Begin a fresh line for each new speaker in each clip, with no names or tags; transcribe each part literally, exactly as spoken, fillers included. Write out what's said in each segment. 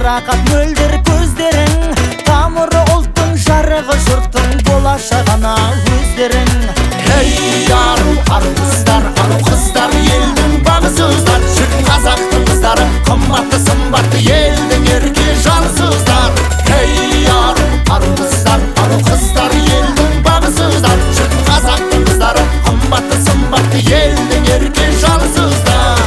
Қарақат мөлдір көздерің, тамыры ұлттың, жарығы жұрттың, болашағына өздерің.
Ей ару, ару қыздар, ару қыздар, елдің бағысыздар. Жұрт қазақтың қыздары, қымбатты сымбатты, елдің ерке жансыздар. Ей ару, ару қыздар, ару қыздар, елдің бағысыздар. Жұрт қазақтың қыздары, қымбатты сымбатты, елдің ерке жансыздар.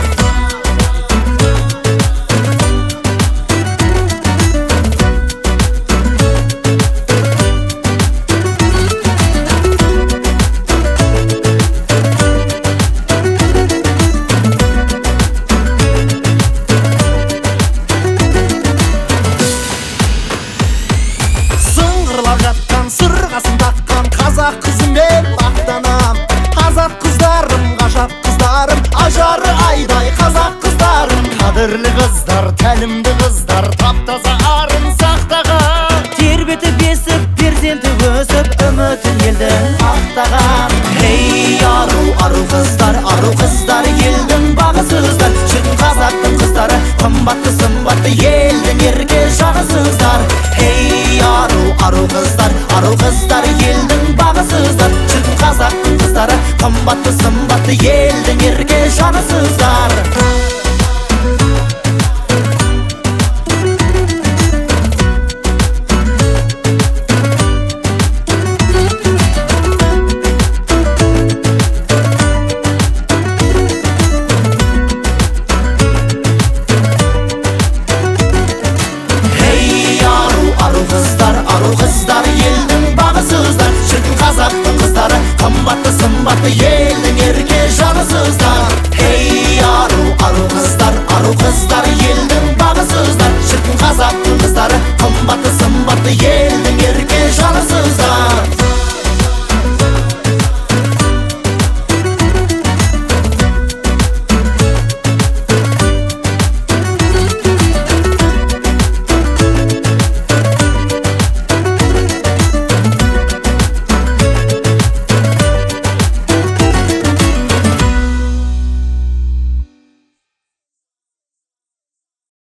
Сырғасын таққан қазақ қызымен мақтанам. Қазақ қыздарым, ғажап қыздарым, ажары айдай қазақ қыздарым.
Қадірлі қыздар, тәлімді қыздар, таптаза арын сақтаған.
Тербеті бесіп, перзенті өсіп, үмітін елдің ақтаған. Ей ару, ару қыздар, ару қыздар, елдің бағысыздар. Жұрт қазақтың қыздары, қымбатты сымбатты, елдің ерке жағысыздар. Ей ару, ару қыздар, ару қыздар, елдің бағысыздар. Жұрт қазақтың қыздары, қымбатты сымбатты, елдің ерке жанысыздар. Ару қыздар, елдің бағысыздар. Жұрт қазақтың қыздары, қымбатты сымбатты, ел